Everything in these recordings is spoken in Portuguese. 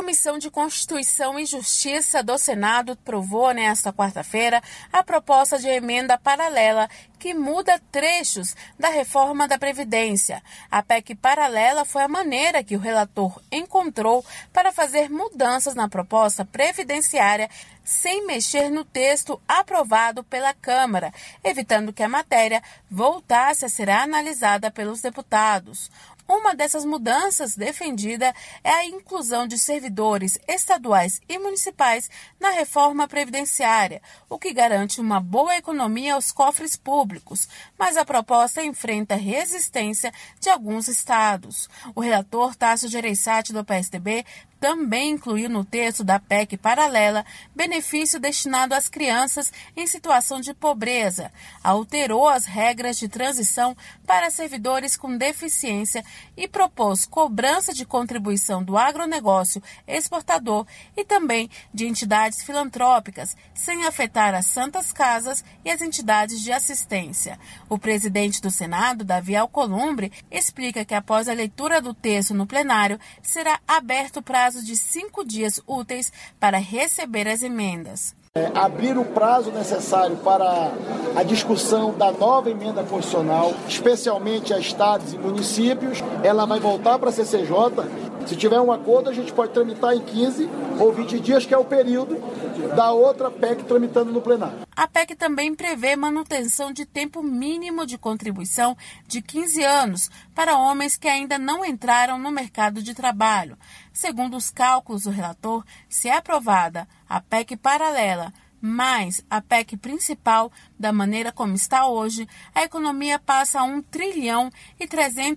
Comissão de Constituição e Justiça do Senado aprovou nesta quarta-feira a proposta de emenda paralela que muda trechos da reforma da Previdência. A PEC paralela foi a maneira que o relator encontrou para fazer mudanças na proposta previdenciária sem mexer no texto aprovado pela Câmara, evitando que a matéria voltasse a ser analisada pelos deputados. Uma dessas mudanças defendida é a inclusão de servidores estaduais e municipais na reforma previdenciária, o que garante uma boa economia aos cofres públicos, mas a proposta enfrenta resistência de alguns estados. O relator Tasso Gereissati, do PSDB, também incluiu no texto da PEC paralela benefício destinado às crianças em situação de pobreza, alterou as regras de transição para servidores com deficiência e propôs cobrança de contribuição do agronegócio exportador e também de entidades filantrópicas, sem afetar as santas casas e as entidades de assistência. O presidente do Senado, Davi Alcolumbre, explica que após a leitura do texto no plenário, será aberto o prazo de 5 dias úteis para receber as emendas. Abrir o prazo necessário para a discussão da nova emenda constitucional, especialmente a estados e municípios, ela vai voltar para a CCJ. Se tiver um acordo, a gente pode tramitar em 15 ou 20 dias, que é o período da outra PEC tramitando no plenário. A PEC também prevê manutenção de tempo mínimo de contribuição de 15 anos para homens que ainda não entraram no mercado de trabalho. Segundo os cálculos do relator, se é aprovada a PEC paralela mais a PEC principal, da maneira como está hoje, a economia passa a 1 trilhão e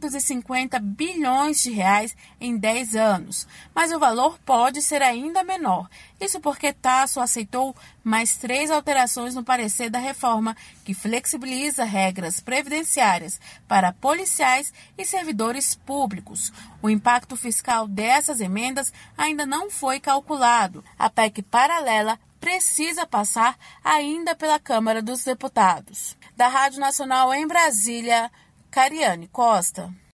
350 bilhões de reais em 10 anos. Mas o valor pode ser ainda menor. Isso porque Tasso aceitou mais 3 alterações no parecer da reforma, que flexibiliza regras previdenciárias para policiais e servidores públicos. O impacto fiscal dessas emendas ainda não foi calculado. A PEC paralela precisa passar ainda pela Câmara dos Deputados. Da Rádio Nacional em Brasília, Cariane Costa.